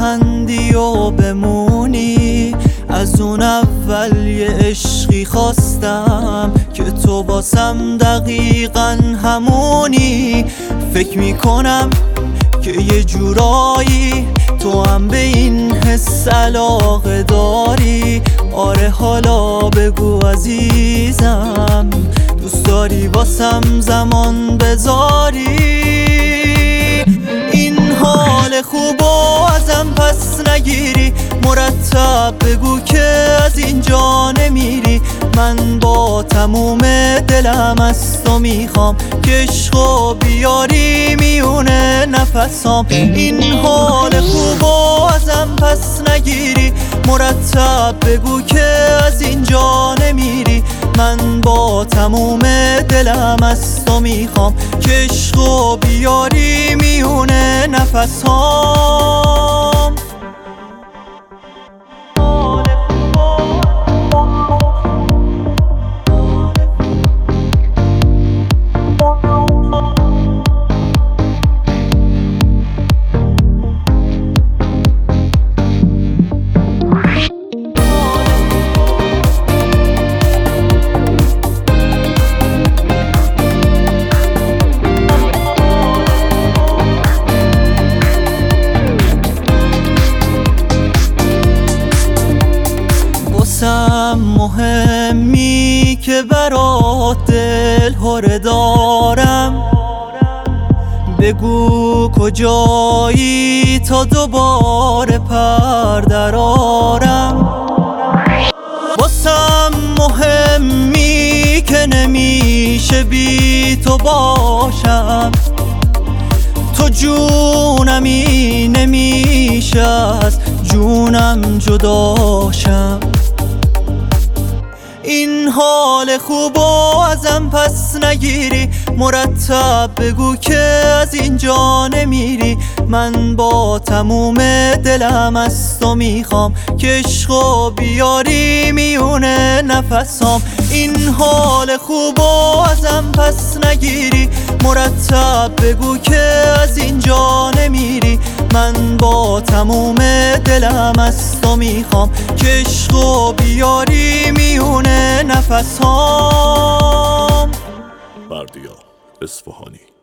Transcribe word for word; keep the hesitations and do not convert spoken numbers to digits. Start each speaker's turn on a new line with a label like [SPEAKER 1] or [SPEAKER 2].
[SPEAKER 1] بخندی و بمونی. از اون اول یه عشقی خواستم که تو واسم دقیقا همونی. فکر میکنم که یه جورایی تو هم به این حس علاقه داری. آره حالا بگو عزیزم، دوست داری واسم زمان بذاری؟ این حال خوبو ازم پس نگیری، مرتب بگو که از اینجا نمیری. من با تموم دلم از تو میخوام که عشقو بیاری میونه نفسام. این حال خوبو ازم پس نگیری، مرتب بگو که از اینجا نمیری. من با تموم دلم از تو میخوام که عشقو بیاری میونه نفسام. مهمی که برات دل هره دارم، بگو کجایی تا دوباره پر درارم. واسم مهمی که نمیشه بی تو باشم، تو جونمی نمیشه از جونم جداشم. این حال خوبو ازم پس نگیری، مرتب بگو که از اینجا نمیری. من با تموم دلم از تو میخوام که عشقو بیاری میونه نفسام. این حال خوبو ازم پس نگیری، مرتب بگو که از اینجا نمیری. من با تموم دلم از تو میخوام که عشقو بیاری میونه نفسام.
[SPEAKER 2] بردیا اصفهانی.